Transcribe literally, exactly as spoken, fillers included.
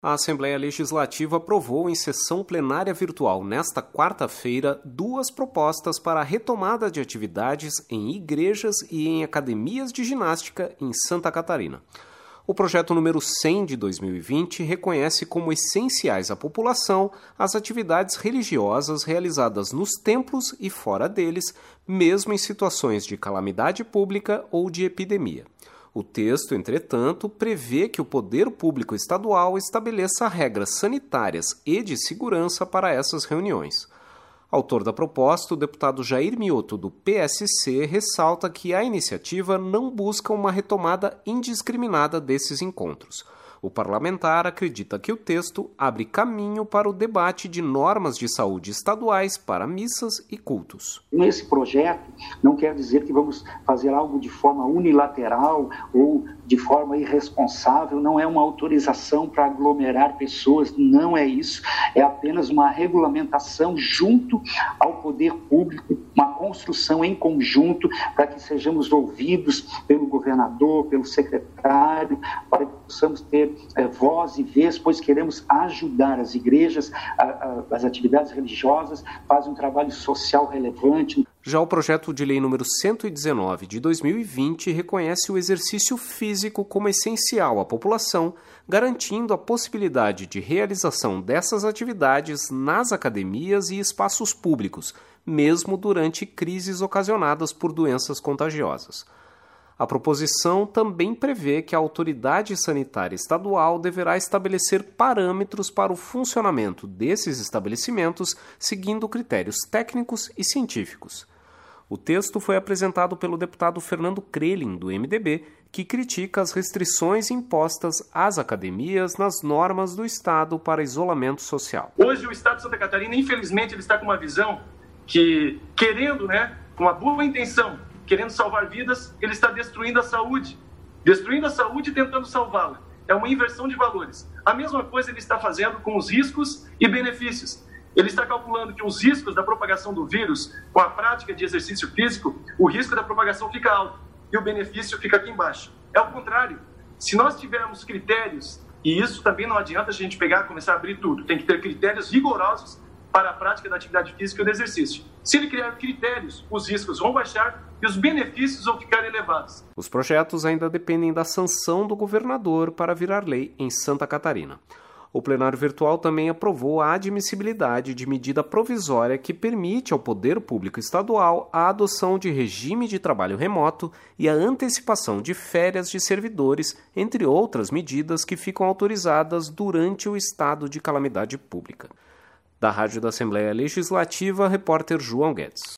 A Assembleia Legislativa aprovou em sessão plenária virtual nesta quarta-feira duas propostas para a retomada de atividades em igrejas e em academias de ginástica em Santa Catarina. O projeto número cem de dois mil e vinte reconhece como essenciais à população as atividades religiosas realizadas nos templos e fora deles, mesmo em situações de calamidade pública ou de epidemia. O texto, entretanto, prevê que o poder público estadual estabeleça regras sanitárias e de segurança para essas reuniões. Autor da proposta, o deputado Jair Mioto, do P S C, ressalta que a iniciativa não busca uma retomada indiscriminada desses encontros. O parlamentar acredita que o texto abre caminho para o debate de normas de saúde estaduais para missas e cultos. Esse projeto não quer dizer que vamos fazer algo de forma unilateral ou de forma irresponsável, não é uma autorização para aglomerar pessoas, não é isso, é apenas uma regulamentação junto ao poder público, uma construção em conjunto para que sejamos ouvidos pelo governador, pelo secretário, para que possamos ter é, voz e vez, pois queremos ajudar as igrejas, a, a, as atividades religiosas, fazem um trabalho social relevante. Já o projeto de lei número cento e dezenove de dois mil e vinte reconhece o exercício físico como essencial à população, garantindo a possibilidade de realização dessas atividades nas academias e espaços públicos, mesmo durante crises ocasionadas por doenças contagiosas. A proposição também prevê que a autoridade sanitária estadual deverá estabelecer parâmetros para o funcionamento desses estabelecimentos, seguindo critérios técnicos e científicos. O texto foi apresentado pelo deputado Fernando Krelin, do M D B, que critica as restrições impostas às academias nas normas do Estado para isolamento social. Hoje o Estado de Santa Catarina, infelizmente, ele está com uma visão que, querendo, né, com uma boa intenção, querendo salvar vidas, ele está destruindo a saúde. Destruindo a saúde e tentando salvá-la. É uma inversão de valores. A mesma coisa ele está fazendo com os riscos e benefícios. Ele está calculando que os riscos da propagação do vírus, com a prática de exercício físico, o risco da propagação fica alto e o benefício fica aqui embaixo. É o contrário. Se nós tivermos critérios, e isso também não adianta a gente pegar e começar a abrir tudo, tem que ter critérios rigorosos para a prática da atividade física e do exercício. Se ele criar critérios, os riscos vão baixar e os benefícios vão ficar elevados. Os projetos ainda dependem da sanção do governador para virar lei em Santa Catarina. O plenário virtual também aprovou a admissibilidade de medida provisória que permite ao poder público estadual a adoção de regime de trabalho remoto e a antecipação de férias de servidores, entre outras medidas que ficam autorizadas durante o estado de calamidade pública. Da Rádio da Assembleia Legislativa, repórter João Guedes.